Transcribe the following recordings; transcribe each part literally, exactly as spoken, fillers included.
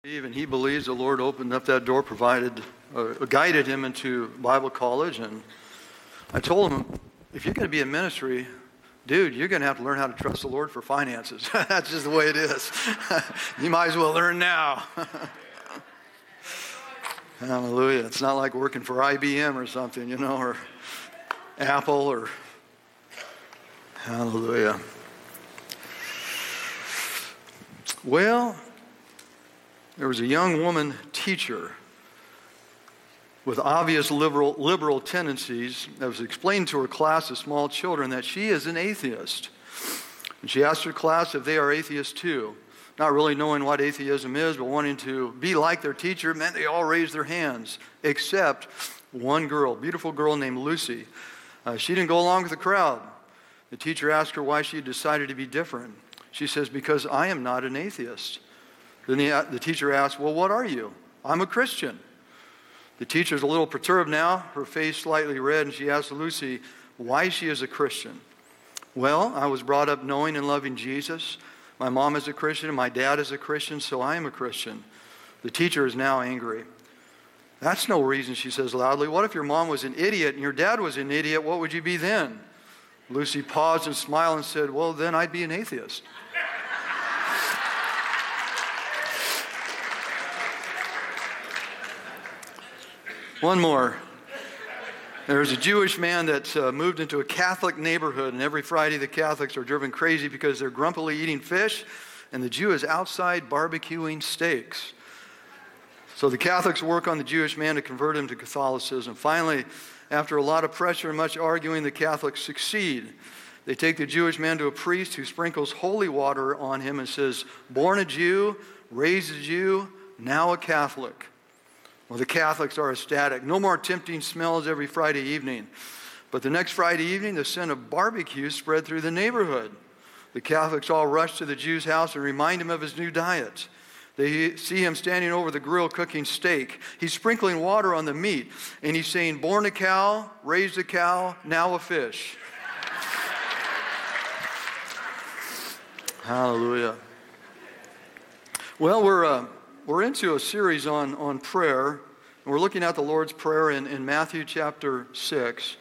And he believes the Lord opened up that door, provided, uh, guided him into Bible college. And I told him, if you're going to be in ministry, dude, you're going to have to learn how to trust the Lord for finances. That's just the way it is. You might as well learn now. Hallelujah. It's not like working for I B M or something, you know, or Apple or... Hallelujah. Well... There was a young woman teacher with obvious liberal, liberal tendencies that was explained to her class of small children that she is an atheist. And she asked her class if they are atheists too. Not really knowing what atheism is, but wanting to be like their teacher meant they all raised their hands, except one girl, beautiful girl named Lucy. Uh, she didn't go along with the crowd. The teacher asked her why she had decided to be different. She says, because I am not an atheist. Then the, the teacher asked, well, what are you? I'm a Christian. The teacher's a little perturbed now, her face slightly red, and she asked Lucy why she is a Christian. Well, I was brought up knowing and loving Jesus. My mom is a Christian, and my dad is a Christian, so I am a Christian. The teacher is now angry. That's no reason, she says loudly. What if your mom was an idiot and your dad was an idiot? What would you be then? Lucy paused and smiled and said, well, then I'd be an atheist. One more. There's a Jewish man that uh, moved into a Catholic neighborhood, and every Friday the Catholics are driven crazy because they're grumpily eating fish, and the Jew is outside barbecuing steaks. So the Catholics work on the Jewish man to convert him to Catholicism. Finally, after a lot of pressure and much arguing, the Catholics succeed. They take the Jewish man to a priest who sprinkles holy water on him and says, born a Jew, raised a Jew, now a Catholic. Well, the Catholics are ecstatic. No more tempting smells every Friday evening. But the next Friday evening, the scent of barbecue spread through the neighborhood. The Catholics all rush to the Jew's house and remind him of his new diet. They see him standing over the grill cooking steak. He's sprinkling water on the meat, and he's saying, born a cow, raised a cow, now a fish. Hallelujah. Well, we're... Uh, We're into a series on, on prayer, and we're looking at the Lord's Prayer in, in Matthew chapter six.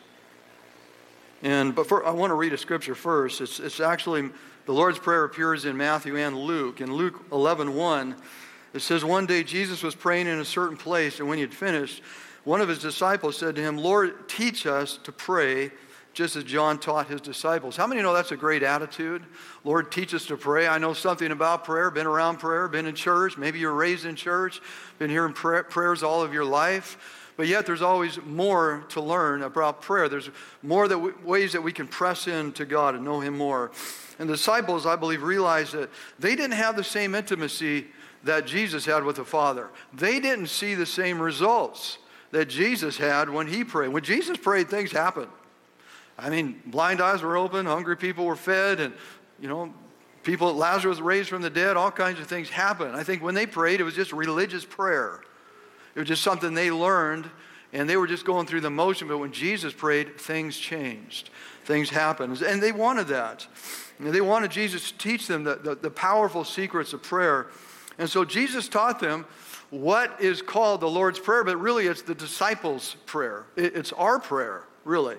And but for, I want to read a scripture first. It's, it's actually, the Lord's Prayer appears in Matthew and Luke. In Luke eleven one, it says, one day Jesus was praying in a certain place, and when he had finished, one of his disciples said to him, Lord, teach us to pray, just as John taught his disciples. How many know that's a great attitude? Lord, teach us to pray. I know something about prayer, been around prayer, been in church. Maybe you're raised in church, been hearing prayer, prayers all of your life. But yet there's always more to learn about prayer. There's more that we, ways that we can press into God and know him more. And the disciples, I believe, realized that they didn't have the same intimacy that Jesus had with the Father. They didn't see the same results that Jesus had when he prayed. When Jesus prayed, things happened. I mean, blind eyes were open, hungry people were fed, and, you know, people, Lazarus was raised from the dead, all kinds of things happened. I think when they prayed, it was just religious prayer. It was just something they learned, and they were just going through the motion. But when Jesus prayed, things changed. Things happened. And they wanted that. And they wanted Jesus to teach them the, the, the powerful secrets of prayer. And so Jesus taught them what is called the Lord's Prayer, but really it's the disciples' prayer. It, it's our prayer, really.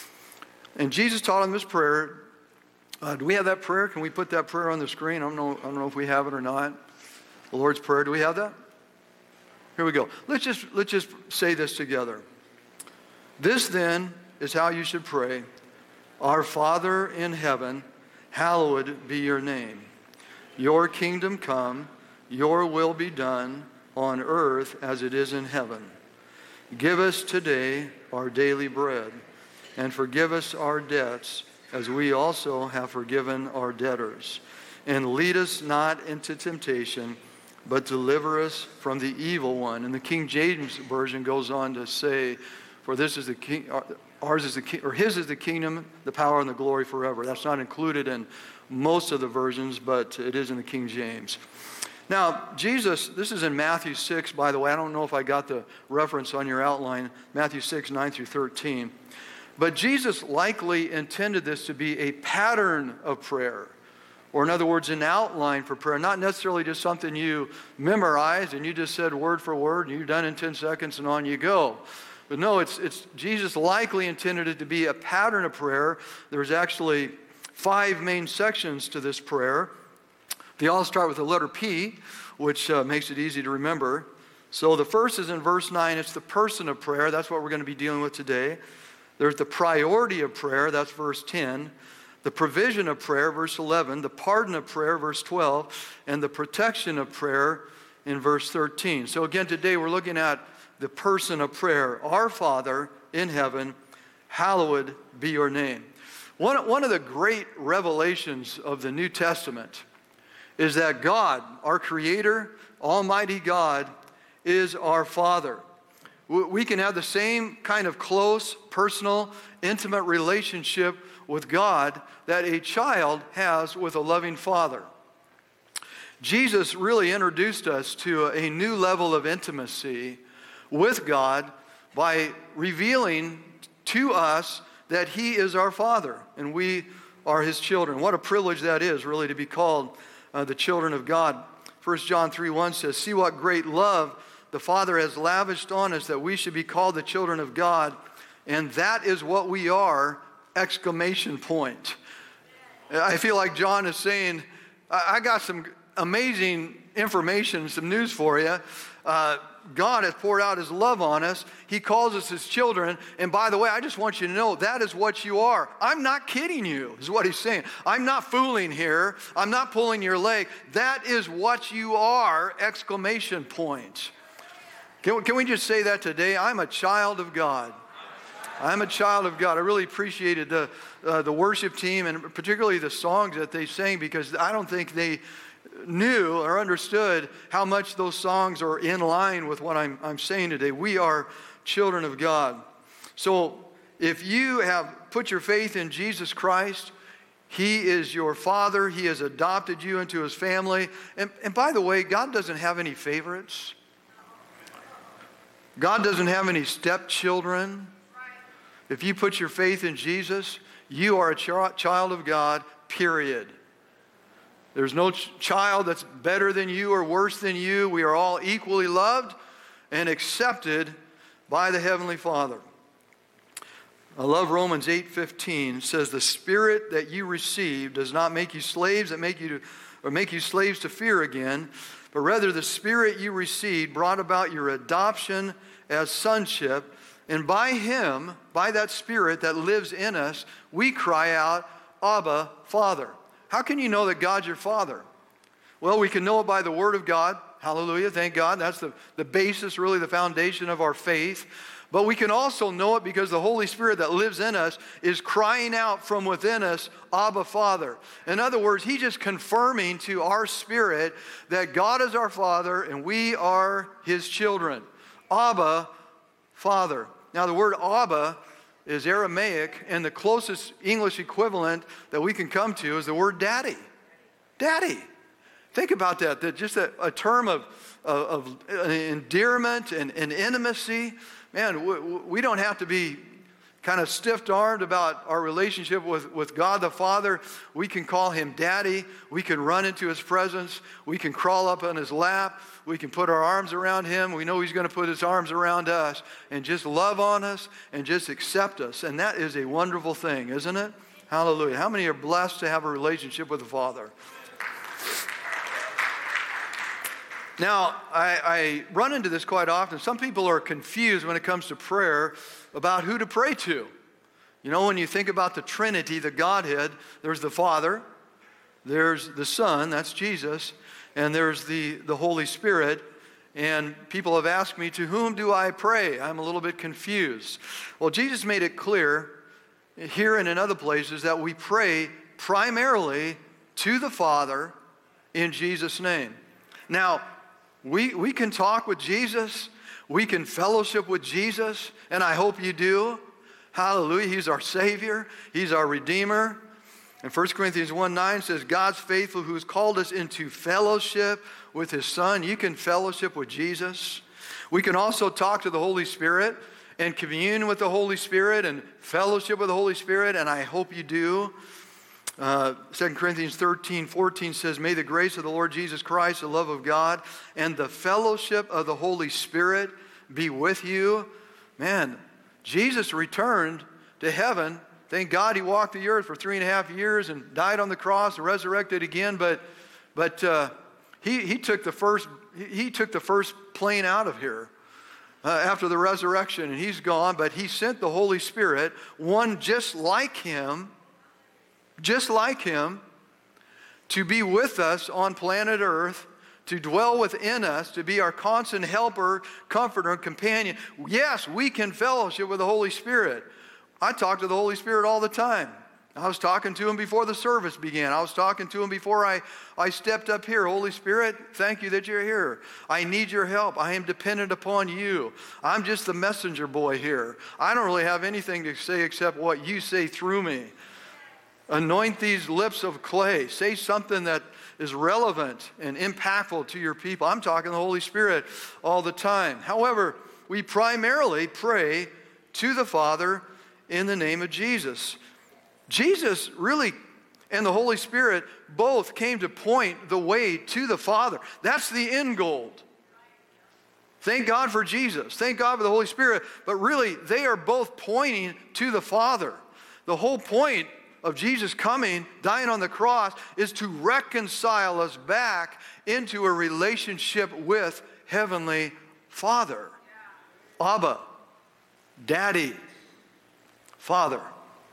And Jesus taught them this prayer. Uh, do we have that prayer? Can we put that prayer on the screen? I don't know, I don't know if we have it or not. The Lord's Prayer. Do we have that? Here we go. Let's just, let's just say this together. This then is how you should pray. Our Father in heaven, hallowed be your name. Your kingdom come, your will be done on earth as it is in heaven. Give us today our daily bread. And forgive us our debts, as we also have forgiven our debtors. And lead us not into temptation, but deliver us from the evil one. And the King James Version goes on to say, for this is the king, ours is the king, or his is the kingdom, the power, and the glory forever. That's not included in most of the versions, but it is in the King James. Now, Jesus, this is in Matthew six, by the way. I don't know if I got the reference on your outline, Matthew six, nine through thirteen. But Jesus likely intended this to be a pattern of prayer. Or in other words, an outline for prayer, not necessarily just something you memorize and you just said word for word and you're done in ten seconds and on you go. But no, it's, it's Jesus likely intended it to be a pattern of prayer. There's actually five main sections to this prayer. They all start with the letter P, which uh, makes it easy to remember. So the first is in verse nine. It's the person of prayer. That's what we're going to be dealing with today. There's the priority of prayer. That's verse ten. The provision of prayer, verse eleven. The pardon of prayer, verse twelve. And the protection of prayer in verse thirteen. So again, today we're looking at the person of prayer. Our Father in heaven, hallowed be your name. One, one of the great revelations of the New Testament is that God, our Creator, Almighty God, is our Father. We can have the same kind of close, personal, intimate relationship with God that a child has with a loving father. Jesus really introduced us to a new level of intimacy with God by revealing to us that He is our Father and we are His children. What a privilege that is, really, to be called uh, the children of God. First John three one says, "See what great love the Father has lavished on us, that we should be called the children of God, and that is what we are!" Exclamation point. I feel like John is saying, I got some amazing information, some news for you. Uh, God has poured out His love on us. He calls us His children. And by the way, I just want you to know that is what you are. I'm not kidding you, is what He's saying. I'm not fooling here. I'm not pulling your leg. That is what you are! Exclamation point. Can, can we just say that today? I'm a child of God. I'm a child of God. I really appreciated the uh, the worship team and particularly the songs that they sang, because I don't think they knew or understood how much those songs are in line with what I'm, I'm saying today. We are children of God. So if you have put your faith in Jesus Christ, He is your Father. He has adopted you into His family. And, and by the way, God doesn't have any favorites. God doesn't have any stepchildren. If you put your faith in Jesus, you are a ch- child of God, period. There's no ch- child that's better than you or worse than you. We are all equally loved and accepted by the Heavenly Father. I love Romans eight fifteen. It says, "The Spirit that you received does not make you slaves that make you to, or make you slaves to fear again, but rather the Spirit you received brought about your adoption as sonship. And by Him, by that Spirit that lives in us, we cry out, Abba, Father." How can you know that God's your Father? Well, we can know it by the Word of God. Hallelujah, thank God. That's the, the basis, really the foundation of our faith. But we can also know it because the Holy Spirit that lives in us is crying out from within us, Abba, Father. In other words, He's just confirming to our spirit that God is our Father and we are His children. Abba, Father. Now, the word Abba is Aramaic, and the closest English equivalent that we can come to is the word daddy. Daddy. Think about that. That just a, a term of, of, of endearment and, and intimacy. Man, we, we don't have to be kind of stiff-armed about our relationship with, with God the Father. We can call Him Daddy. We can run into His presence. We can crawl up on His lap. We can put our arms around Him. We know He's going to put His arms around us and just love on us and just accept us. And that is a wonderful thing, isn't it? Hallelujah. How many are blessed to have a relationship with the Father? Now, I, I run into this quite often. Some people are confused when it comes to prayer about who to pray to. You know, when you think about the Trinity, the Godhead, there's the Father, there's the Son, that's Jesus, and there's the, the Holy Spirit. And people have asked me, to whom do I pray? I'm a little bit confused. Well, Jesus made it clear here and in other places that we pray primarily to the Father in Jesus' name. Now, we, we can talk with Jesus. We can fellowship with Jesus, and I hope you do. Hallelujah. He's our Savior. He's our Redeemer. And First Corinthians one nine says, God's faithful who has called us into fellowship with His Son. You can fellowship with Jesus. We can also talk to the Holy Spirit and commune with the Holy Spirit and fellowship with the Holy Spirit, and I hope you do. Uh, Second Corinthians thirteen, fourteen says, may the grace of the Lord Jesus Christ, the love of God, and the fellowship of the Holy Spirit be with you. Man, Jesus returned to heaven. Thank God he walked the earth for three and a half years and died on the cross and resurrected again. But but uh, he he took the first he took the first plane out of here uh, after the resurrection, and he's gone. But he sent the Holy Spirit, one just like him. just like him, to be with us on planet Earth, to dwell within us, to be our constant helper, comforter, and companion. Yes, we can fellowship with the Holy Spirit. I talk to the Holy Spirit all the time. I was talking to him before the service began. I was talking to him before I, I stepped up here. Holy Spirit, thank you that you're here. I need your help. I am dependent upon you. I'm just the messenger boy here. I don't really have anything to say except what you say through me. Anoint these lips of clay. Say something that is relevant and impactful to your people. I'm talking the Holy Spirit all the time. However, we primarily pray to the Father in the name of Jesus. Jesus really and the Holy Spirit both came to point the way to the Father. That's the end goal. Thank God for Jesus. Thank God for the Holy Spirit. But really, they are both pointing to the Father. The whole point of Jesus coming, dying on the cross, is to reconcile us back into a relationship with Heavenly Father. Abba, Daddy, Father.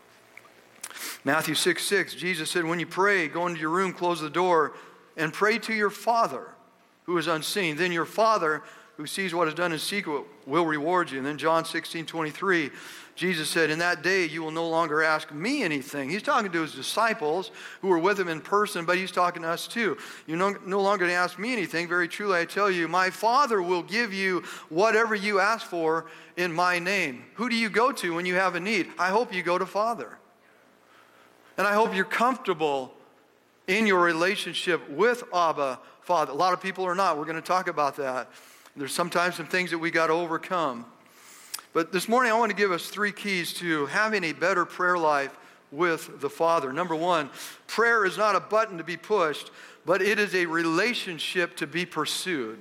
Matthew six six, Jesus said, when you pray, go into your room, close the door, and pray to your Father who is unseen. Then your Father who sees what is done in secret will reward you. And then John sixteen twenty-three, Jesus said, in that day you will no longer ask me anything. He's talking to his disciples who were with him in person, but he's talking to us too. You're no, no longer going to ask me anything. Very truly I tell you, my Father will give you whatever you ask for in my name. Who do you go to when you have a need? I hope you go to Father. And I hope you're comfortable in your relationship with Abba, Father. A lot of people are not. We're going to talk about that. There's sometimes some things that we got to overcome. But this morning I want to give us three keys to having a better prayer life with the Father. Number one, prayer is not a button to be pushed, but it is a relationship to be pursued.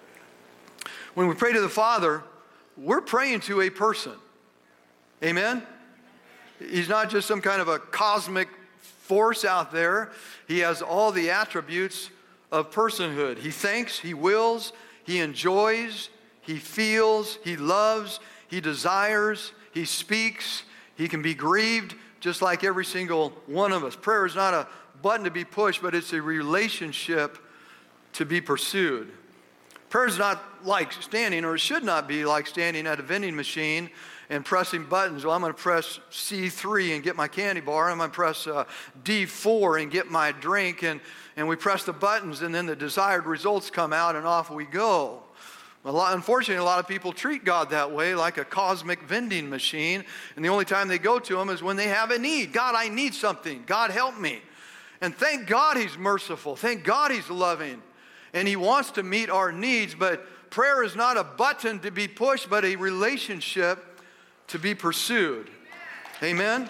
When we pray to the Father, we're praying to a person. Amen? He's not just some kind of a cosmic force out there. He has all the attributes of personhood. He thinks, he wills, he enjoys, he feels, he loves, he desires, he speaks, he can be grieved, just like every single one of us. Prayer is not a button to be pushed, but it's a relationship to be pursued. Prayer is not like standing, or it should not be like standing at a vending machine and pressing buttons. Well, I'm going to press C three and get my candy bar. I'm going to press uh, D four and get my drink. And, and we press the buttons, and then the desired results come out, and off we go. A lot, unfortunately, a lot of people treat God that way, like a cosmic vending machine. And the only time they go to him is when they have a need. God, I need something. God, help me. And thank God he's merciful. Thank God he's loving. And he wants to meet our needs. But prayer is not a button to be pushed, but a relationship to be pursued. Amen?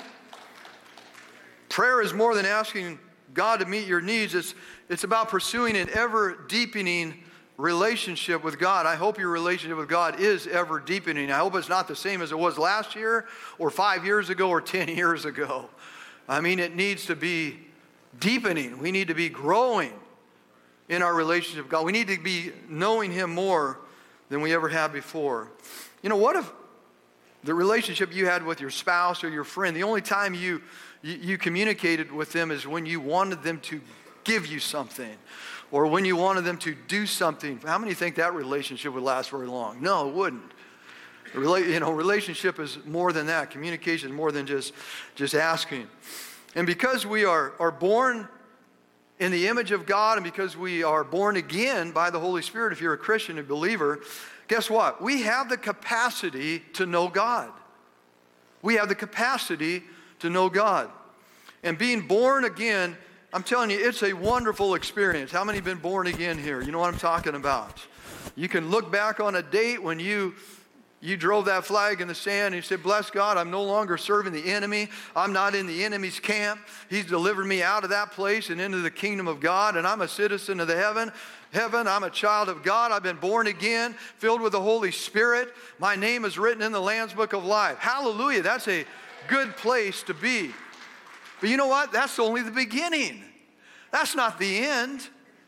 Prayer is more than asking God to meet your needs. It's, it's about pursuing an ever-deepening relationship with God. I hope your relationship with God is ever deepening. I hope it's not the same as it was last year or five years ago or ten years ago. I mean, it needs to be deepening. We need to be growing in our relationship with God. We need to be knowing him more than we ever have before. You know, what if the relationship you had with your spouse or your friend, the only time you, you, you communicated with them is when you wanted them to give you something, or when you wanted them to do something? How many think that relationship would last very long? No, it wouldn't. Rela- you know, relationship is more than that. Communication is more than just, just asking. And because we are, are born in the image of God, and because we are born again by the Holy Spirit, if you're a Christian, a believer, guess what? We have the capacity to know God. We have the capacity to know God. And being born again, I'm telling you, it's a wonderful experience. How many have been born again here? You know what I'm talking about. You can look back on a date when you you drove that flag in the sand and you said, bless God, I'm no longer serving the enemy. I'm not in the enemy's camp. He's delivered me out of that place and into the kingdom of God, and I'm a citizen of the heaven. Heaven, I'm a child of God. I've been born again, filled with the Holy Spirit. My name is written in the Lamb's Book of Life. Hallelujah. That's a good place to be. But you know what? That's only the beginning. That's not the end.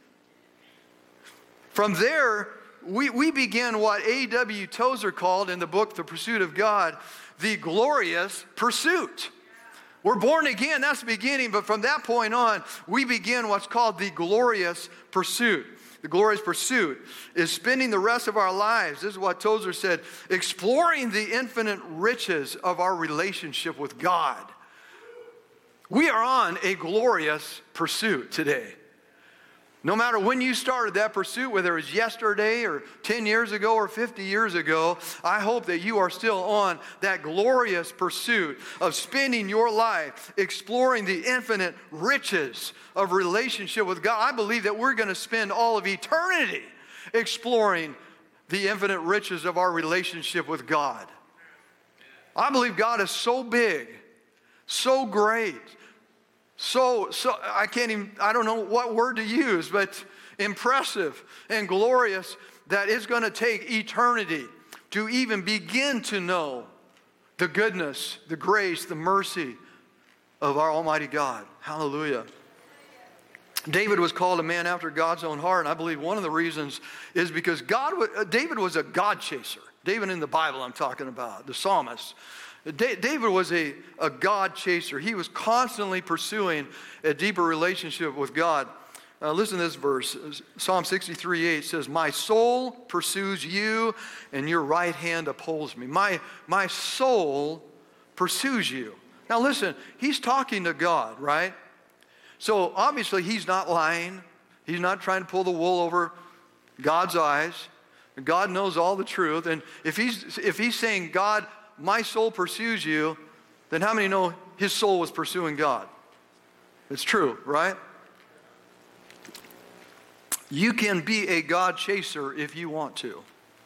From there, we, we begin what A W Tozer called in the book, The Pursuit of God, the glorious pursuit. We're born again, that's the beginning, but from that point on, we begin what's called the glorious pursuit. The glorious pursuit is spending the rest of our lives, this is what Tozer said, exploring the infinite riches of our relationship with God. We are on a glorious pursuit today. No matter when you started that pursuit, whether it was yesterday or ten years ago or fifty years ago, I hope that you are still on that glorious pursuit of spending your life exploring the infinite riches of relationship with God. I believe that we're going to spend all of eternity exploring the infinite riches of our relationship with God. I believe God is so big, so great, So, so I can't even, I don't know what word to use, but impressive and glorious that it's going to take eternity to even begin to know the goodness, the grace, the mercy of our Almighty God. Hallelujah. David was called a man after God's own heart, and I believe one of the reasons is because God, David was a God chaser. David in the Bible I'm talking about, the psalmist. David was a, a God chaser. He was constantly pursuing a deeper relationship with God. Uh, listen to this verse. Psalm sixty-three eight says, my soul pursues you, and your right hand upholds me. My, my soul pursues you. Now listen, he's talking to God, right? So obviously he's not lying. He's not trying to pull the wool over God's eyes. God knows all the truth. And if he's, if he's saying, God, my soul pursues you, then how many know his soul was pursuing God? It's true, right? You can be a God chaser if you want to.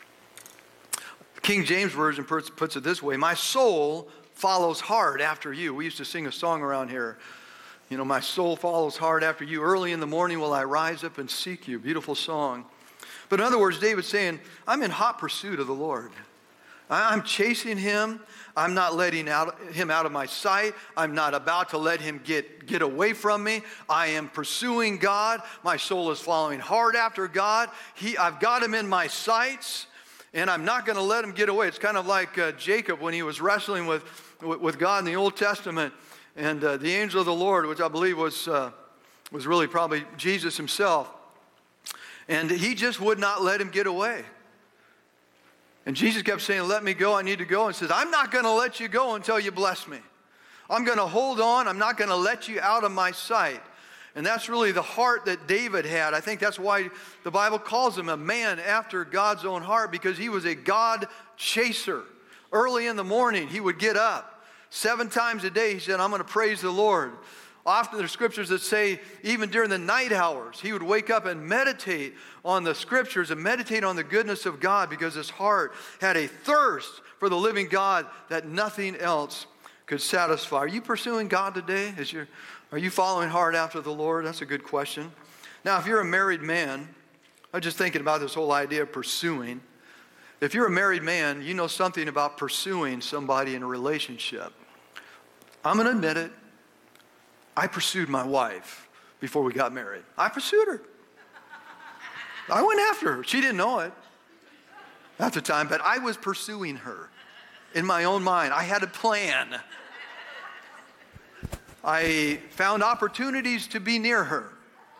King James Version puts it this way, my soul follows hard after you. We used to sing a song around here. You know, my soul follows hard after you. Early in the morning will I rise up and seek you. Beautiful song. But in other words, David's saying, I'm in hot pursuit of the Lord. I'm chasing him. I'm not letting out, him out of my sight. I'm not about to let him get, get away from me. I am pursuing God. My soul is following hard after God. He, I've got him in my sights, and I'm not going to let him get away. It's kind of like uh, Jacob when he was wrestling with, with, with God in the Old Testament, and uh, the angel of the Lord, which I believe was, uh, was really probably Jesus himself, and he just would not let him get away. And Jesus kept saying, let me go, I need to go. And says, I'm not going to let you go until you bless me. I'm going to hold on. I'm not going to let you out of my sight. And that's really the heart that David had. I think that's why the Bible calls him a man after God's own heart, because he was a God chaser. Early in the morning, he would get up. Seven times a day, he said, I'm going to praise the Lord. Often there are scriptures that say even during the night hours, he would wake up and meditate on the scriptures and meditate on the goodness of God, because his heart had a thirst for the living God that nothing else could satisfy. Are you pursuing God today? Is your, are you following hard after the Lord? That's a good question. Now, if you're a married man, I'm just thinking about this whole idea of pursuing. If you're a married man, you know something about pursuing somebody in a relationship. I'm going to admit it. I pursued my wife before we got married. I pursued her. I went after her. She didn't know it at the time, but I was pursuing her in my own mind. I had a plan. I found opportunities to be near her.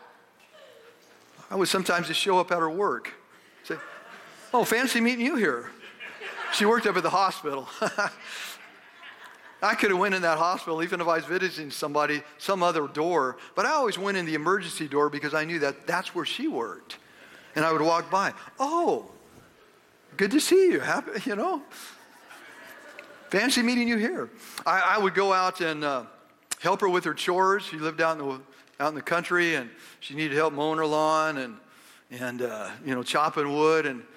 I would sometimes just show up at her work. Say, oh, fancy meeting you here. She worked up at the hospital. I could have went in that hospital even if I was visiting somebody, some other door. But I always went in the emergency door because I knew that that's where she worked. And I would walk by. Oh, good to see you. Happy, you know. Fancy meeting you here. I, I would go out and uh, help her with her chores. She lived out in the out in the country, and she needed help mowing her lawn and and uh, you know chopping wood. And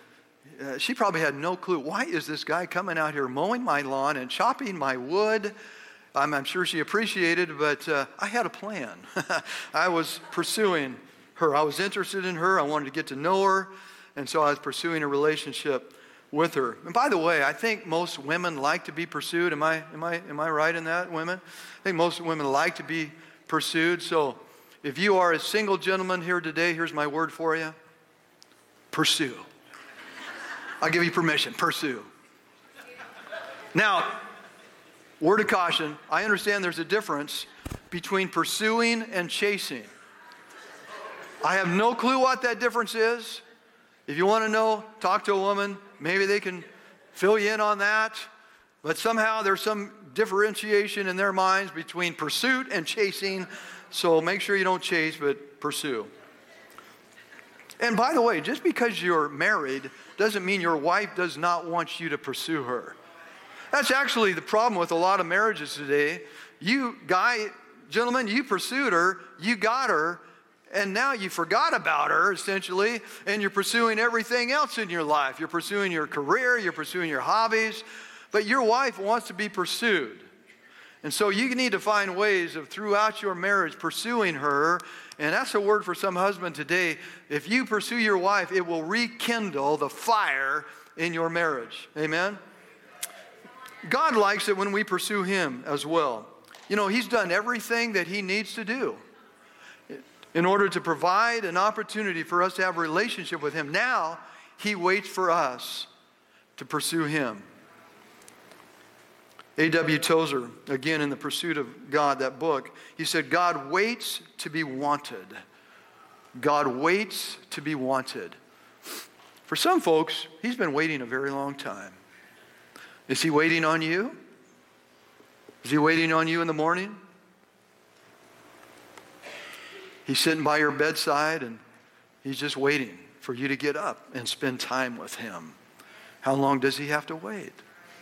uh, she probably had no clue. Why is this guy coming out here mowing my lawn and chopping my wood? I'm, I'm sure she appreciated, but uh, I had a plan. I was pursuing her. I was interested in her. I wanted to get to know her. And so I was pursuing a relationship with her. And by the way, I think most women like to be pursued. Am I, am I, am I right in that, women? I think most women like to be pursued. So if you are a single gentleman here today, here's my word for you. Pursue. I'll give you permission. Pursue. Now, word of caution, I understand there's a difference between pursuing and chasing. I have no clue what that difference is. If you want to know, talk to a woman. Maybe they can fill you in on that. But somehow there's some differentiation in their minds between pursuit and chasing. So make sure you don't chase, but pursue. And by the way, just because you're married doesn't mean your wife does not want you to pursue her. That's actually the problem with a lot of marriages today. You, guy, gentlemen, you pursued her, you got her, and now you forgot about her, essentially, and you're pursuing everything else in your life. You're pursuing your career, you're pursuing your hobbies, but your wife wants to be pursued. And so you need to find ways of, throughout your marriage, pursuing her. And that's a word for some husband today. If you pursue your wife, it will rekindle the fire in your marriage. Amen? God likes it when we pursue him as well. You know, he's done everything that he needs to do in order to provide an opportunity for us to have a relationship with him. Now, he waits for us to pursue him. A W Tozer, again in The Pursuit of God, that book, he said, God waits to be wanted. God waits to be wanted. For some folks, he's been waiting a very long time. Is he waiting on you? Is he waiting on you in the morning? He's sitting by your bedside and he's just waiting for you to get up and spend time with him. How long does he have to wait?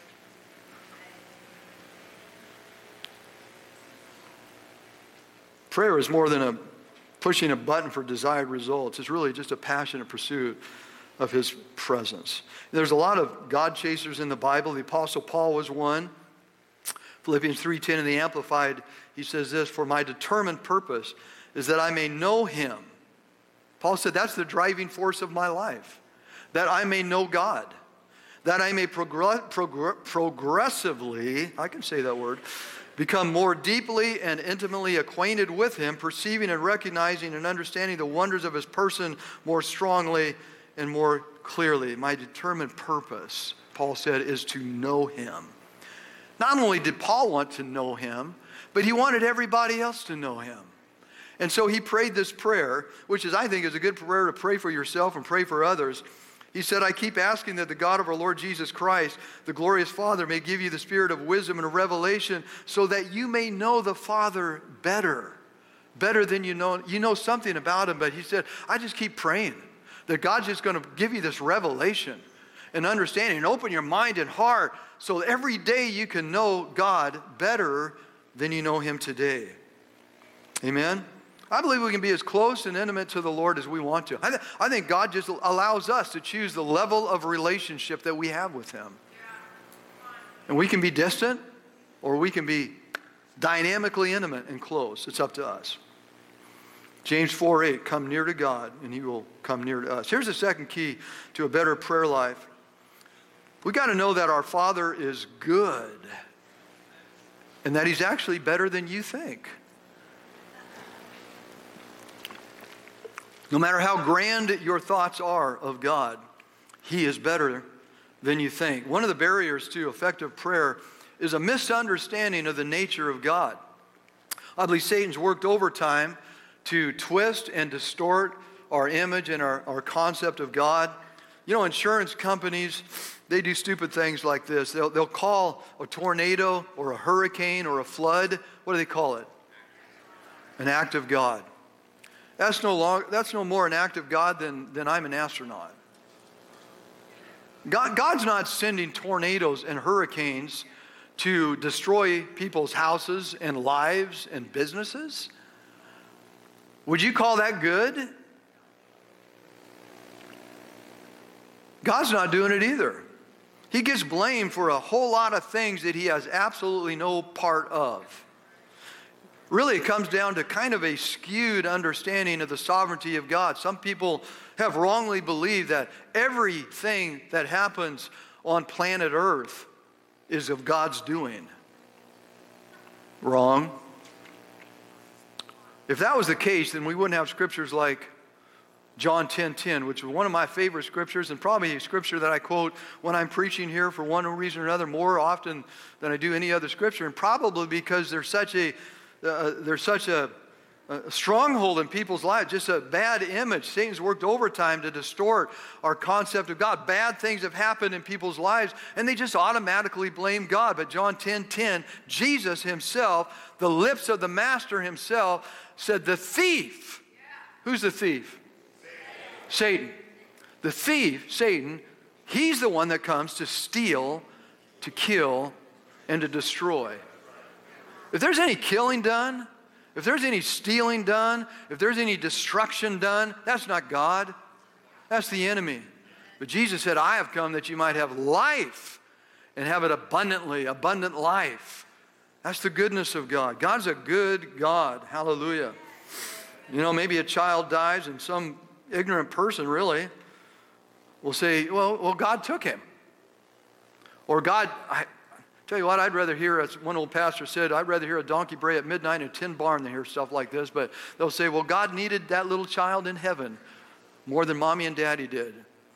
Prayer is more than a pushing a button for desired results. It's really just a passionate pursuit of his presence. There's a lot of God chasers in the Bible. The Apostle Paul was one. Philippians three ten in the Amplified, he says this, for my determined purpose is that I may know him. Paul said that's the driving force of my life, that I may know God, that I may progr- progr- progressively, I can say that word, become more deeply and intimately acquainted with him, perceiving and recognizing and understanding the wonders of his person more strongly and more clearly. My determined purpose, Paul said, is to know him. Not only did Paul want to know him, but he wanted everybody else to know him. And so he prayed this prayer, which is, I think, is a good prayer to pray for yourself and pray for others. He said, I keep asking that the God of our Lord Jesus Christ, the glorious Father, may give you the spirit of wisdom and revelation so that you may know the Father better. Better than you know. You know something about him, but he said, I just keep praying that God's just going to give you this revelation and understanding and open your mind and heart so that every day you can know God better than you know him today. Amen? I believe we can be as close and intimate to the Lord as we want to. I, th- I think God just allows us to choose the level of relationship that we have with him. And we can be distant or we can be dynamically intimate and close. It's up to us. James four eight, come near to God and he will come near to us. Here's the second key to a better prayer life. We got to know that our Father is good and that he's actually better than you think. No matter how grand your thoughts are of God, he is better than you think. One of the barriers to effective prayer is a misunderstanding of the nature of God. I believe Satan's worked overtime to twist and distort our image and our, our concept of God. You know, insurance companies, they do stupid things like this. They'll, they'll call a tornado or a hurricane or a flood, what do they call it? An act of God. That's no longer, that's no more an act of God than, than I'm an astronaut. God, God's not sending tornadoes and hurricanes to destroy people's houses and lives and businesses. Would you call that good? God's not doing it either. He gets blamed for a whole lot of things that he has absolutely no part of. Really, it comes down to kind of a skewed understanding of the sovereignty of God. Some people have wrongly believed that everything that happens on planet Earth is of God's doing. Wrong. If that was the case, then we wouldn't have scriptures like John ten ten, which is one of my favorite scriptures, and probably a scripture that I quote when I'm preaching here for one reason or another more often than I do any other scripture, and probably because there's such a uh, there's such a, a stronghold in people's lives, just a bad image. Satan's worked overtime to distort our concept of God. Bad things have happened in people's lives, and they just automatically blame God. But John ten ten, Jesus himself, the lips of the Master himself, said, the thief. Yeah. Who's the thief? Satan. Satan. The thief, Satan, he's the one that comes to steal, to kill, and to destroy. If there's any killing done, if there's any stealing done, if there's any destruction done, that's not God. That's the enemy. But Jesus said, I have come that you might have life and have it abundantly, abundant life. That's the goodness of God. God's a good God. Hallelujah. You know, maybe a child dies and some ignorant person really will say, well, well God took him. Or God, I tell you what, I'd rather hear, as one old pastor said, I'd rather hear a donkey bray at midnight in a tin barn than hear stuff like this. But they'll say, well, God needed that little child in heaven more than mommy and daddy did.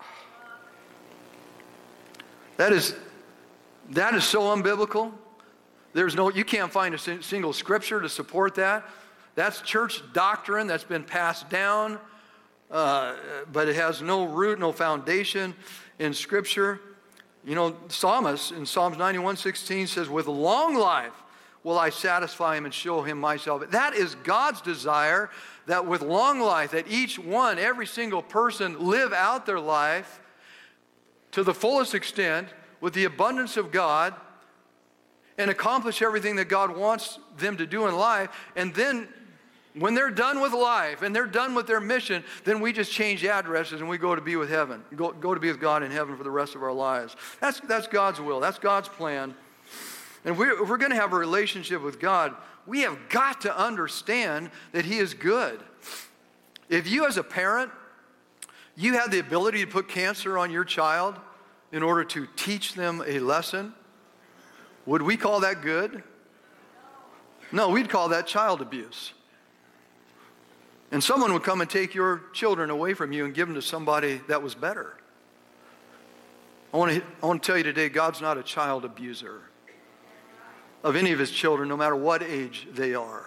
That is, that is so unbiblical. There's no, you can't find a single scripture to support that. That's church doctrine that's been passed down, uh, but it has no root, no foundation in Scripture. You know, Psalmist in Psalms ninety-one sixteen says, with long life will I satisfy him and show him myself. That is God's desire, that with long life, that each one, every single person live out their life to the fullest extent with the abundance of God and accomplish everything that God wants them to do in life. And then when they're done with life and they're done with their mission, then we just change addresses and we go to be with heaven. Go, go to be with God in heaven for the rest of our lives. That's, that's God's will. That's God's plan. And we're, if we're going to have a relationship with God, we have got to understand that he is good. If you as a parent, you have the ability to put cancer on your child in order to teach them a lesson, would we call that good? No, we'd call that child abuse. And someone would come and take your children away from you and give them to somebody that was better. I want to, I want to tell you today, God's not a child abuser of any of his children, no matter what age they are.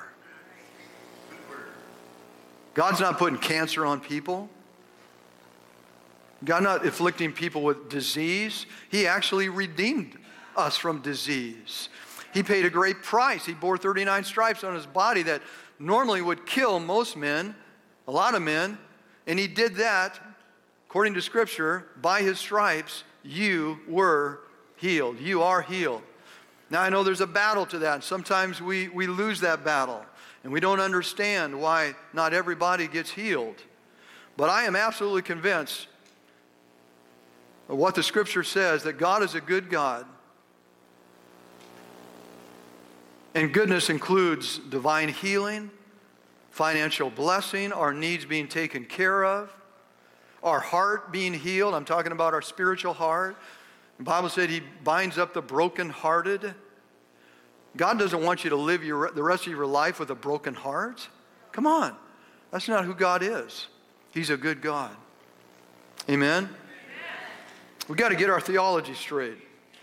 God's not putting cancer on people. God's not afflicting people with disease. He actually redeemed us from disease. He paid a great price. He bore thirty-nine stripes on his body that normally would kill most men, a lot of men, and he did that, according to Scripture, by his stripes, you were healed. You are healed. Now, I know there's a battle to that, and sometimes we, we lose that battle, and we don't understand why not everybody gets healed. But I am absolutely convinced of what the Scripture says, that God is a good God. And goodness includes divine healing, financial blessing, our needs being taken care of, our heart being healed. I'm talking about our spiritual heart. The Bible said he binds up the brokenhearted. God doesn't want you to live your, the rest of your life with a broken heart. Come on. That's not who God is. He's a good God. Amen? Amen. We've got to get our theology straight.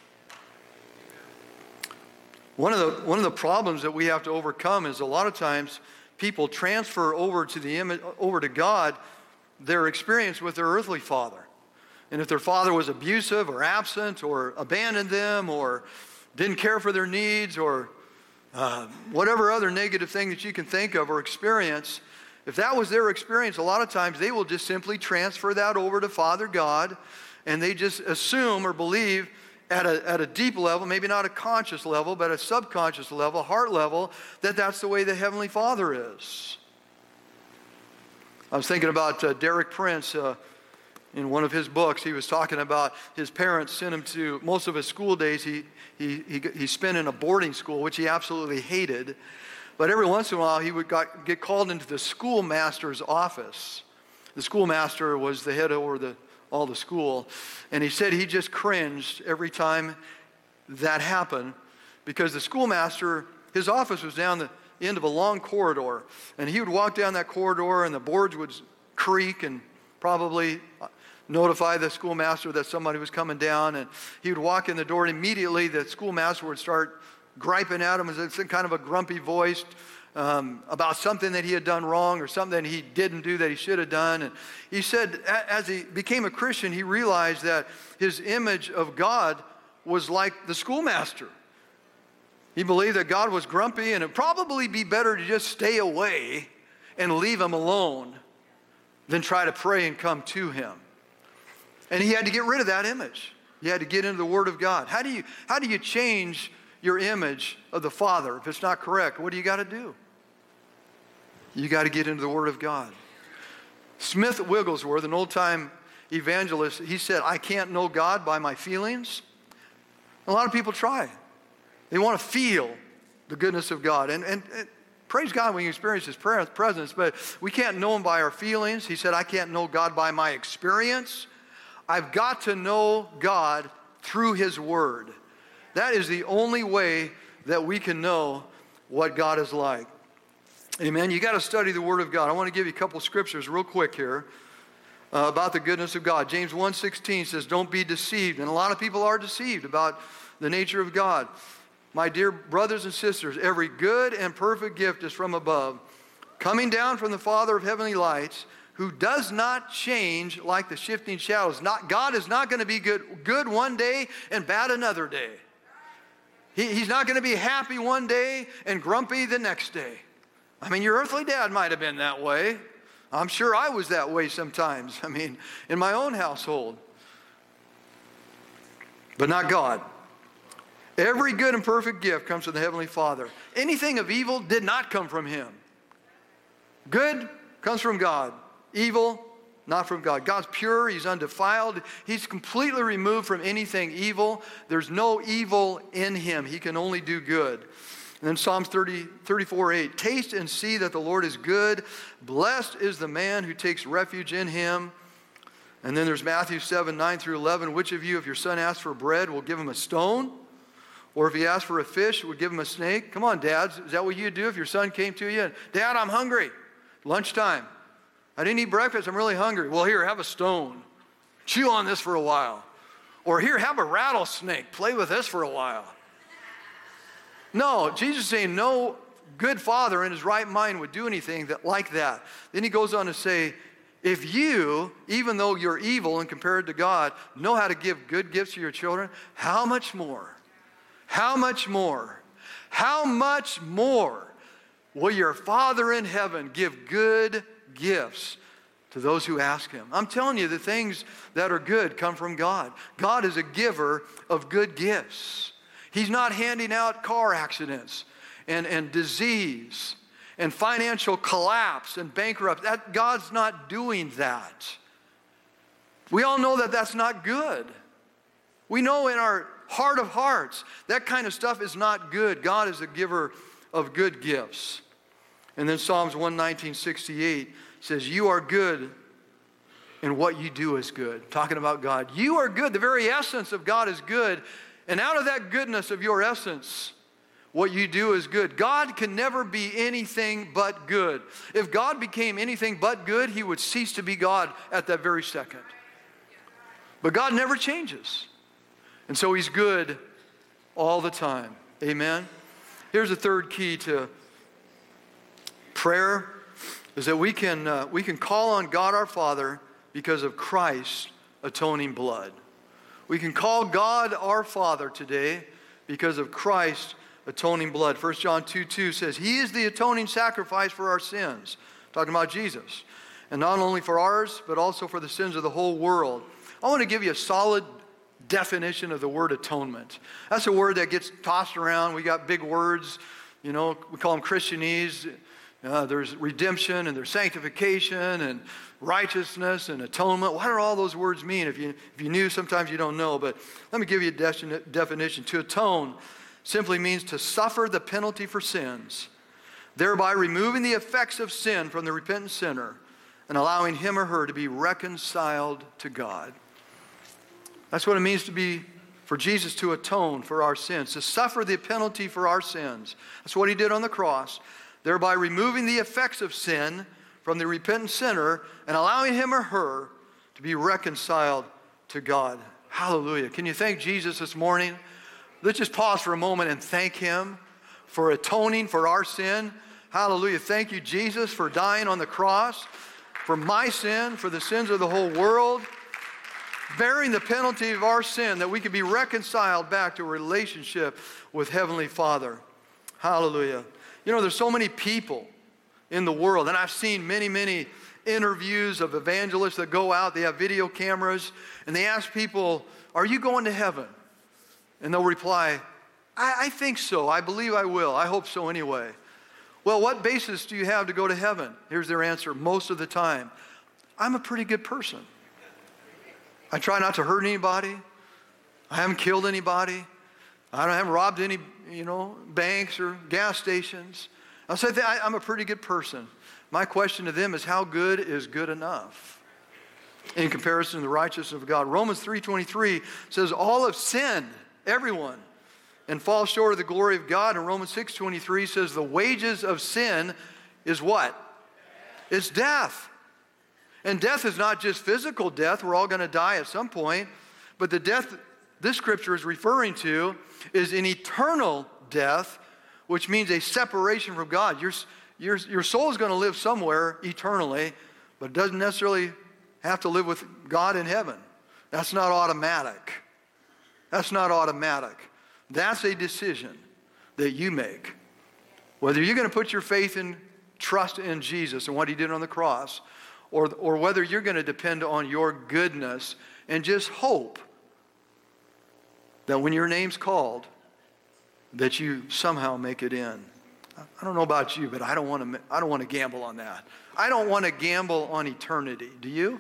One of the one of the problems that we have to overcome is a lot of times people transfer over to the image, over to God their experience with their earthly father. And if their father was abusive or absent or abandoned them or didn't care for their needs or uh, whatever other negative thing that you can think of or experience, if that was their experience, a lot of times they will just simply transfer that over to Father God, and they just assume or believe At a, at a deep level, maybe not a conscious level, but a subconscious level, heart level, that that's the way the Heavenly Father is. I was thinking about uh, Derek Prince. Uh, In one of his books, he was talking about his parents sent him to, most of his school days, he, he, he, he spent in a boarding school, which he absolutely hated. But every once in a while, he would got, get called into the schoolmaster's office. The schoolmaster was the head over the, all the school. And he said he just cringed every time that happened because the schoolmaster, his office was down the end of a long corridor. And he would walk down that corridor and the boards would creak and probably notify the schoolmaster that somebody was coming down, and he would walk in the door, and immediately the schoolmaster would start griping at him in some kind of a grumpy voice um, about something that he had done wrong or something that he didn't do that he should have done. And he said as he became a Christian, he realized that his image of God was like the schoolmaster. He believed that God was grumpy, and it'd probably be better to just stay away and leave him alone than try to pray and come to him. And he had to get rid of that image. You had to get into the Word of God. How do you, how do you change your image of the Father if it's not correct? What do you got to do? You got to get into the Word of God. Smith Wigglesworth, an old-time evangelist, he said, I can't know God by my feelings. A lot of people try. They want to feel the goodness of God. And, and, and praise God when you experience His presence, but we can't know Him by our feelings. He said, I can't know God by my experience. I've got to know God through His Word. That is the only way that we can know what God is like. Amen. You got to study the Word of God. I want to give you a couple scriptures real quick here uh, about the goodness of God. James one sixteen says, don't be deceived. And a lot of people are deceived about the nature of God. My dear brothers and sisters, every good and perfect gift is from above, coming down from the Father of heavenly lights, who does not change like the shifting shadows. Not, God is not going to be good, good one day and bad another day. He, he's not going to be happy one day and grumpy the next day. I mean, your earthly dad might have been that way. I'm sure I was that way sometimes. I mean, in my own household. But not God. Every good and perfect gift comes from the Heavenly Father. Anything of evil did not come from Him. Good comes from God. Evil, not from God. God's pure. He's undefiled. He's completely removed from anything evil. There's no evil in Him. He can only do good. And then Psalms thirty, thirty-four eight, taste and see that the Lord is good. Blessed is the man who takes refuge in Him. And then there's Matthew seven, nine through eleven. Which of you, if your son asks for bread, will give him a stone? Or if he asks for a fish, would give him a snake? Come on, dads. Is that what you'd do if your son came to you? And, Dad, I'm hungry. Lunchtime. I didn't eat breakfast. I'm really hungry. Well, here, have a stone. Chew on this for a while. Or here, have a rattlesnake. Play with this for a while. No, Jesus is saying no good father in his right mind would do anything that, like that. Then he goes on to say, if you, even though you're evil and compared to God, know how to give good gifts to your children, how much more? How much more? How much more will your Father in heaven give good gifts to those who ask Him? I'm telling you, the things that are good come from God. God is a giver of good gifts. He's not handing out car accidents and, and disease and financial collapse and bankruptcy. That, God's not doing that. We all know that that's not good. We know in our heart of hearts that kind of stuff is not good. God is a giver of good gifts. And then Psalms one nineteen, sixty-eight says, you are good and what you do is good. Talking about God. You are good. The very essence of God is good. And out of that goodness of your essence, what you do is good. God can never be anything but good. If God became anything but good, He would cease to be God at that very second. But God never changes. And so He's good all the time. Amen? Here's a third key to prayer, is that we can, uh, we can call on God our Father because of Christ's atoning blood. We can call God our Father today because of Christ's atoning blood. First John two two says, He is the atoning sacrifice for our sins. Talking about Jesus. And not only for ours, but also for the sins of the whole world. I want to give you a solid definition of the word atonement. That's a word that gets tossed around. We got big words, you know, we call them Christianese. Uh, there's redemption and there's sanctification and righteousness and atonement. What do all those words mean? If you, if you knew, sometimes you don't know. But let me give you a de- definition. To atone simply means to suffer the penalty for sins, thereby removing the effects of sin from the repentant sinner and allowing him or her to be reconciled to God. That's what it means to be, for Jesus to atone for our sins, to suffer the penalty for our sins. That's what he did on the cross, thereby removing the effects of sin from the repentant sinner and allowing him or her to be reconciled to God. Hallelujah. Can you thank Jesus this morning? Let's just pause for a moment and thank him for atoning for our sin. Hallelujah. Thank you, Jesus, for dying on the cross, for my sin, for the sins of the whole world, bearing the penalty of our sin, that we could be reconciled back to a relationship with Heavenly Father. Hallelujah. You know, there's so many people in the world, and I've seen many, many interviews of evangelists that go out, they have video cameras, and they ask people, are you going to heaven? And they'll reply, I, I think so. I believe I will. I hope so anyway. Well, what basis do you have to go to heaven? Here's their answer most of the time. I'm a pretty good person. I try not to hurt anybody. I haven't killed anybody. I don't haven't robbed any, you know, banks or gas stations. I'll say that I'm a pretty good person. My question to them is, how good is good enough in comparison to the righteousness of God? Romans three twenty-three says all have sinned, everyone, and fall short of the glory of God. And Romans six twenty-three says the wages of sin is what? It's death. And death is not just physical death. We're all going to die at some point. But the death this scripture is referring to is an eternal death, which means a separation from God. Your, your, your soul is going to live somewhere eternally, but it doesn't necessarily have to live with God in heaven. That's not automatic. That's not automatic. That's a decision that you make. Whether you're going to put your faith and trust in Jesus and what he did on the cross, or, or whether you're going to depend on your goodness and just hope that when your name's called, that you somehow make it in. I don't know about you, but I don't want to I don't want to gamble on that. I don't want to gamble on eternity. Do you?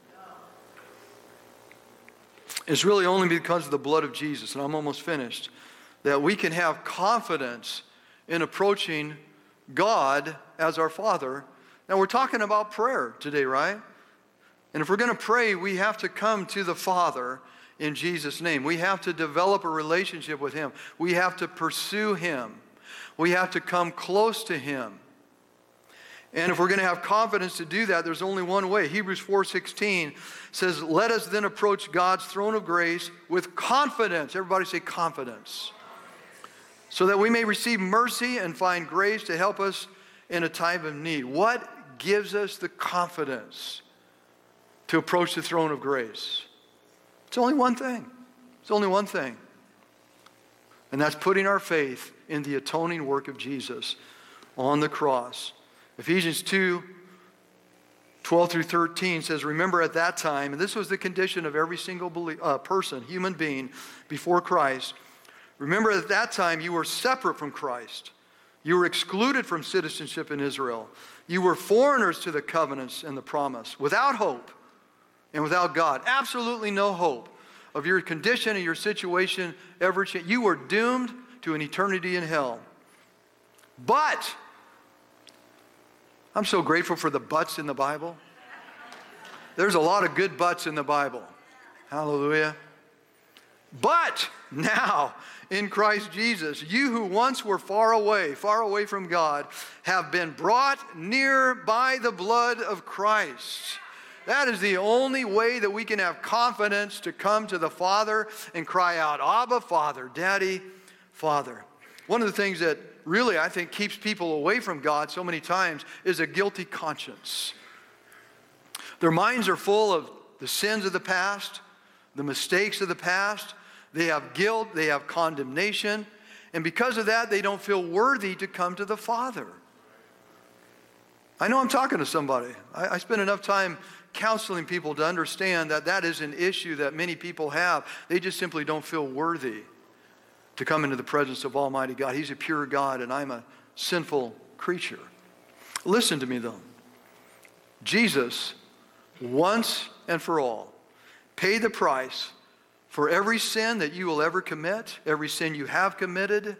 It's really only because of the blood of Jesus, and I'm almost finished, that we can have confidence in approaching God as our Father. Now, we're talking about prayer today, right? And if we're going to pray, we have to come to the Father in Jesus' name. We have to develop a relationship with him. We have to pursue him. We have to come close to him. And if we're going to have confidence to do that, there's only one way. Hebrews four sixteen says, let us then approach God's throne of grace with confidence. Everybody say confidence. So that we may receive mercy and find grace to help us in a time of need. What gives us the confidence to approach the throne of grace? It's only one thing. It's only one thing. And that's putting our faith in the atoning work of Jesus on the cross. Ephesians two, twelve through thirteen says, remember at that time, and this was the condition of every single belie- uh, person, human being, before Christ. Remember at that time you were separate from Christ. You were excluded from citizenship in Israel. You were foreigners to the covenants and the promise, without hope and without God. Absolutely no hope of your condition and your situation ever changing. You were doomed to an eternity in hell. But, I'm so grateful for the buts in the Bible. There's a lot of good buts in the Bible. Hallelujah. But now, in Christ Jesus, you who once were far away, far away from God, have been brought near by the blood of Christ. That is the only way that we can have confidence to come to the Father and cry out, Abba, Father, Daddy, Father. One of the things that really, I think, keeps people away from God so many times is a guilty conscience. Their minds are full of the sins of the past, the mistakes of the past. They have guilt, they have condemnation, and because of that, they don't feel worthy to come to the Father. I know I'm talking to somebody. I, I spend enough time counseling people to understand that that is an issue that many people have. They just simply don't feel worthy to come into the presence of Almighty God. He's a pure God, and I'm a sinful creature. Listen to me, though. Jesus, once and for all, paid the price for every sin that you will ever commit, every sin you have committed.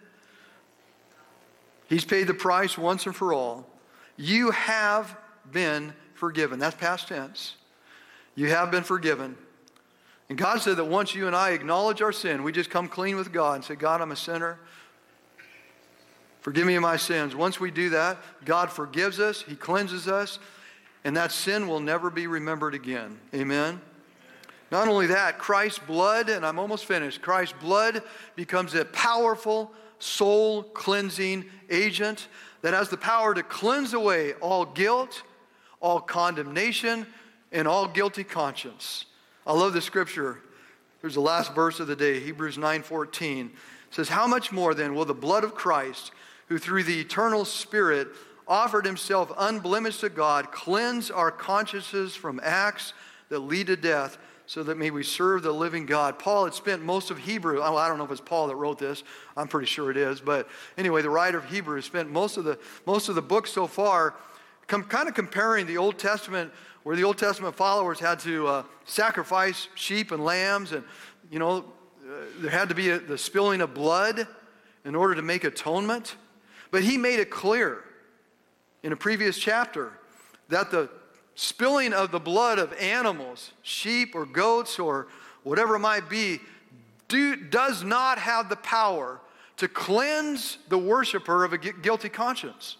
He's paid the price once and for all. You have been forgiven. That's past tense. You have been forgiven. And God said that once you and I acknowledge our sin, we just come clean with God and say, God, I'm a sinner. Forgive me of my sins. Once we do that, God forgives us. He cleanses us. And that sin will never be remembered again. Amen? Not only that, Christ's blood, and I'm almost finished, Christ's blood becomes a powerful soul-cleansing agent that has the power to cleanse away all guilt, all condemnation, and all guilty conscience. I love this scripture. Here's the last verse of the day, Hebrews nine fourteen. It says, how much more then will the blood of Christ, who through the eternal Spirit offered himself unblemished to God, cleanse our consciences from acts that lead to death, so that may we serve the living God. Paul had spent most of Hebrew, oh, I don't know if it's Paul that wrote this, I'm pretty sure it is, but anyway, the writer of Hebrews spent most of the most of the book so far com- kind of comparing the Old Testament, where the Old Testament followers had to uh, sacrifice sheep and lambs, and you know, uh, there had to be a, the spilling of blood in order to make atonement. But he made it clear in a previous chapter that the spilling of the blood of animals, sheep or goats or whatever it might be, do, does not have the power to cleanse the worshiper of a guilty conscience.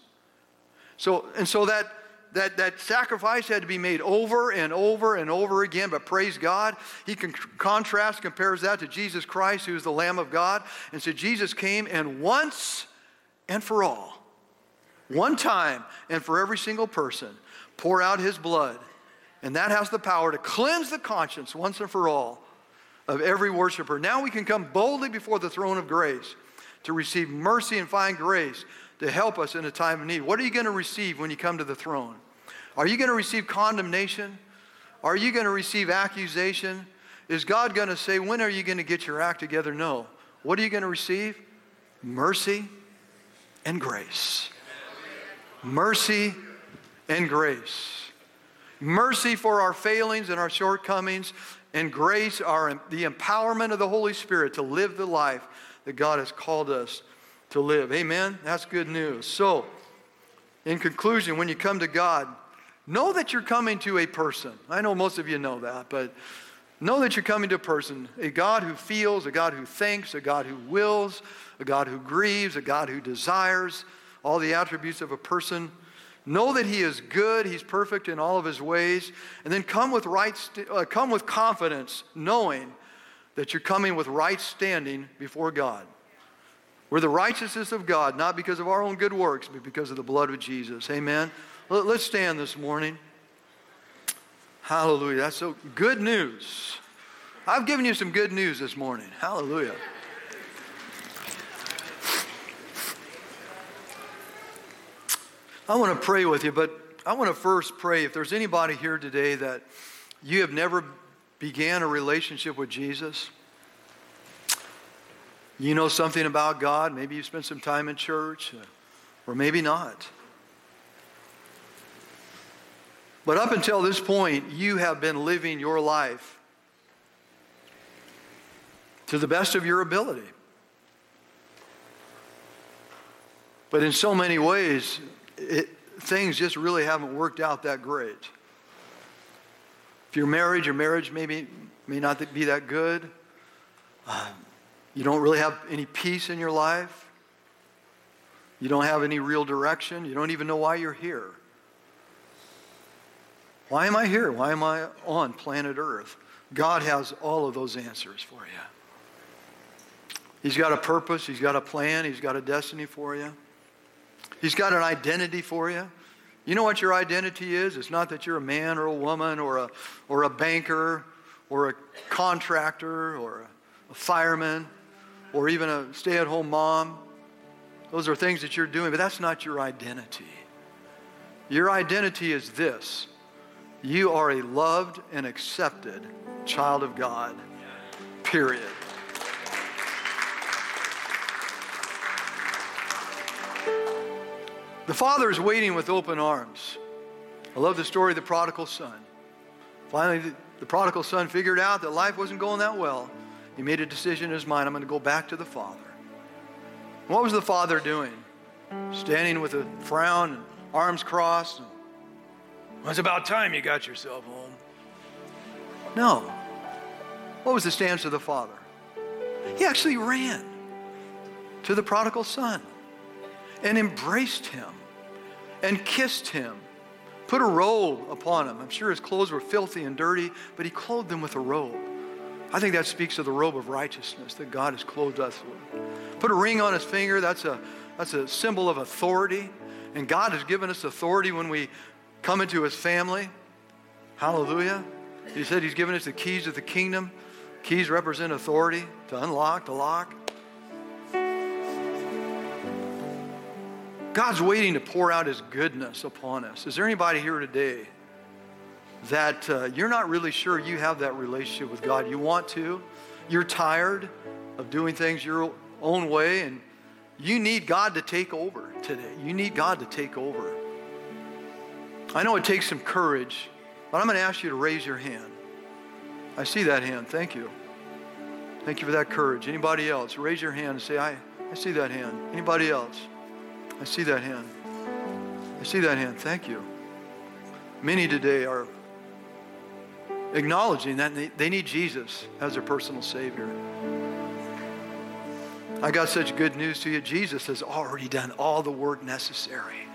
So, and so that, that, that sacrifice had to be made over and over and over again, but praise God, he can contrast, compares that to Jesus Christ, who is the Lamb of God, and so Jesus came and once and for all, one time and for every single person, pour out his blood. And that has the power to cleanse the conscience once and for all of every worshiper. Now we can come boldly before the throne of grace to receive mercy and find grace to help us in a time of need. What are you going to receive when you come to the throne? Are you going to receive condemnation? Are you going to receive accusation? Is God going to say, when are you going to get your act together? No. What are you going to receive? Mercy and grace. Mercy and grace. Mercy for our failings and our shortcomings, and grace, our, the empowerment of the Holy Spirit to live the life that God has called us to live. Amen? That's good news. So, in conclusion, when you come to God, know that you're coming to a person. I know most of you know that, but know that you're coming to a person, a God who feels, a God who thinks, a God who wills, a God who grieves, a God who desires, all the attributes of a person. Know that he is good, he's perfect in all of his ways, and then come with right st- uh, come with confidence, knowing that you're coming with right standing before God. We're the righteousness of God, not because of our own good works, but because of the blood of Jesus. Amen. Let, let's stand this morning. Hallelujah. That's so good news. I've given you some good news this morning. Hallelujah. I want to pray with you, but I want to first pray if there's anybody here today that you have never began a relationship with Jesus. You know something about God. Maybe you spent some time in church, or maybe not. But up until this point, you have been living your life to the best of your ability. But in so many ways, It, things just really haven't worked out that great. If you're married, your marriage maybe may not be that good. Uh, you don't really have any peace in your life. You don't have any real direction. You don't even know why you're here. Why am I here? Why am I on planet Earth? God has all of those answers for you. He's got a purpose. He's got a plan. He's got a destiny for you. He's got an identity for you. You know what your identity is? It's not that you're a man or a woman or a or a banker or a contractor or a, a fireman or even a stay-at-home mom. Those are things that you're doing, but that's not your identity. Your identity is this. You are a loved and accepted child of God. Period. The father is waiting with open arms. I love the story of the prodigal son. Finally, the, the prodigal son figured out that life wasn't going that well. He made a decision in his mind, I'm going to go back to the father. What was the father doing? Standing with a frown and arms crossed. Well, it's about time you got yourself home. No. What was the stance of the father? He actually ran to the prodigal son and embraced him and kissed him, put a robe upon him. I'm sure his clothes were filthy and dirty, but he clothed them with a robe. I think that speaks of the robe of righteousness that God has clothed us with. Put a ring on his finger. That's a, that's a symbol of authority. And God has given us authority when we come into his family. Hallelujah. He said he's given us the keys of the kingdom. Keys represent authority to unlock, to lock. God's waiting to pour out his goodness upon us. Is there anybody here today that uh, you're not really sure you have that relationship with God? You want to. You're tired of doing things your own way, and you need God to take over today. You need God to take over. I know it takes some courage, but I'm going to ask you to raise your hand. I see that hand. Thank you. Thank you for that courage. Anybody else? Raise your hand and say, I, I see that hand. Anybody else? I see that hand. I see that hand. Thank you. Many today are acknowledging that they, they need Jesus as their personal Savior. I got such good news to you. Jesus has already done all the work necessary.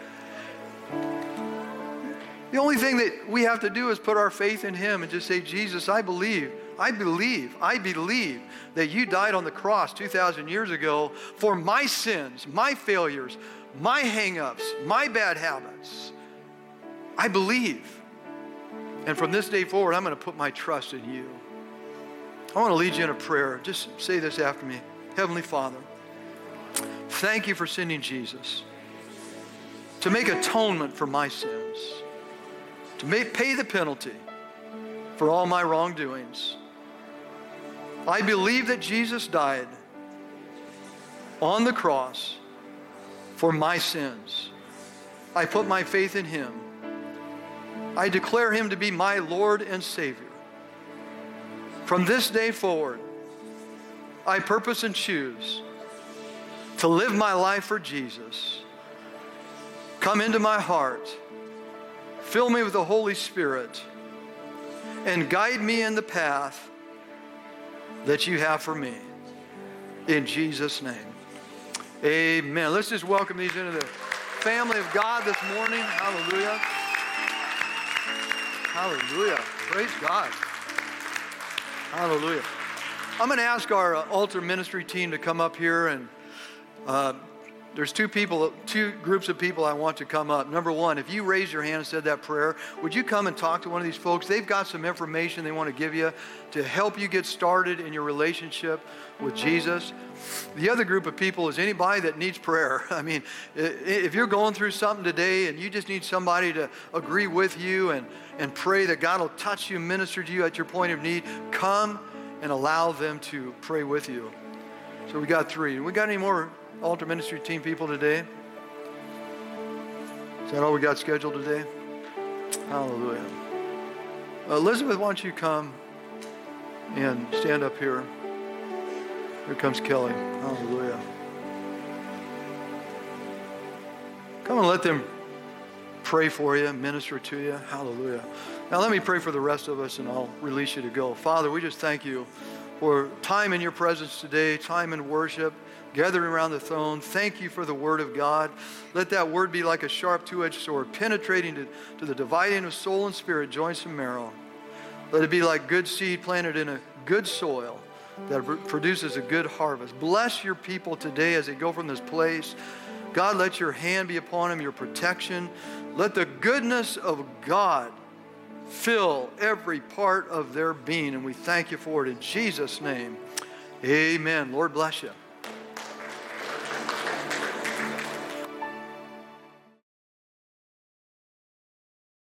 The only thing that we have to do is put our faith in him and just say, Jesus, I believe, I believe, I believe that you died on the cross two thousand years ago for my sins, my failures, my hang-ups, my bad habits. I believe. And from this day forward, I'm going to put my trust in you. I want to lead you in a prayer. Just say this after me. Heavenly Father, thank you for sending Jesus to make atonement for my sins, to make, pay the penalty for all my wrongdoings. I believe that Jesus died on the cross for my sins. I put my faith in him. I declare him to be my Lord and Savior. From this day forward, I purpose and choose to live my life for Jesus. Come into my heart. Fill me with the Holy Spirit and guide me in the path that you have for me. In Jesus' name. Amen. Let's just welcome these into the family of God this morning. Hallelujah. Hallelujah. Praise God. Hallelujah. I'm going to ask our uh, altar ministry team to come up here, and uh, there's two people, two groups of people I want to come up. Number one, if you raised your hand and said that prayer, would you come and talk to one of these folks? They've got some information they want to give you to help you get started in your relationship with Jesus. The other group of people is anybody that needs prayer. I mean, if you're going through something today and you just need somebody to agree with you and, and pray that God will touch you, minister to you at your point of need, come and allow them to pray with you. So we got three. We got any more altar ministry team people today? Is that all we got scheduled today? Hallelujah. Uh, Elizabeth, why don't you come and stand up here? Here comes Kelly. Hallelujah. Come and let them pray for you, minister to you. Hallelujah. Now let me pray for the rest of us and I'll release you to go. Father, we just thank you for time in your presence today, time in worship, gathering around the throne. Thank you for the word of God. Let that word be like a sharp two-edged sword, penetrating to, to the dividing of soul and spirit, joints and marrow. Let it be like good seed planted in a good soil that produces a good harvest. Bless your people today as they go from this place. God, let your hand be upon them, your protection. Let the goodness of God fill every part of their being, and we thank you for it in Jesus' name. Amen. Lord bless you.